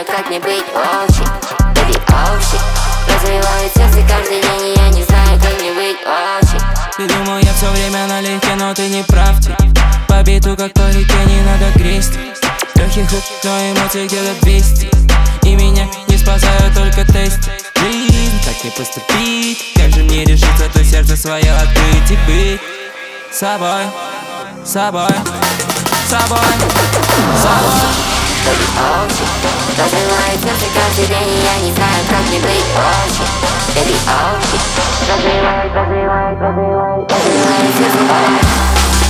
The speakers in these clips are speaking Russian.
как мне быть, oh shit, baby, oh shit. Разрывает сердце каждый день, и я не знаю, как мне быть, oh shit. Ты думал, я все время налегке, но ты не прав, тип. По биту, как по реке, не надо грести. Легких хук, но эмоций где-то 200. И меня не спасают только тесты. Жизнь, так не поступить. Как же мне решиться, то сердце свое открыть и быть собой, собой, собой, собой. Baby, oh shit. Разрывает сердце каждый день, и я не знаю, как мне быть, oh shit. Baby, oh shit. Разрывает сердце.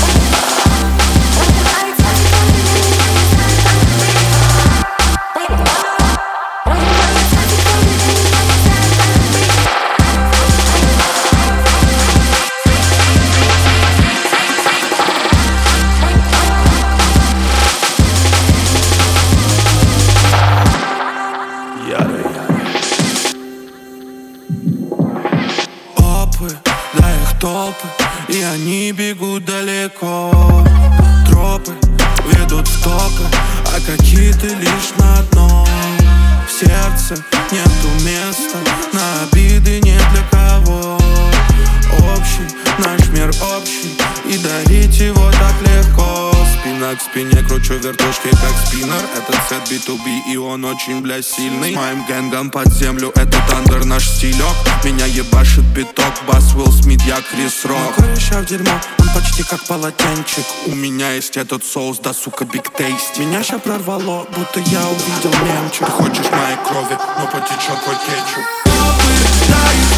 Да их толпы, и они бегут далеко. Тропы ведут в топы, а какие-то лишь на дно. В сердце нету места, на обиды нет для кого. Общий, наш мир общий, и дарить его так легко. Спина к спине, кручу вертушки как спиннер. Этот сет B2B, и он очень, бля, сильный. С моим гэнгом под землю, это Тандер, наш стилек. Меня ебашит биток, бас Уилл Смит, я Крис Рок. Мой кореша в дерьмо, он почти как полотенчик. У меня есть этот соус, да сука, биг тейст. Меня ща прорвало, будто я увидел мемчик. Хочешь моей крови, но потечет твой кетчуп.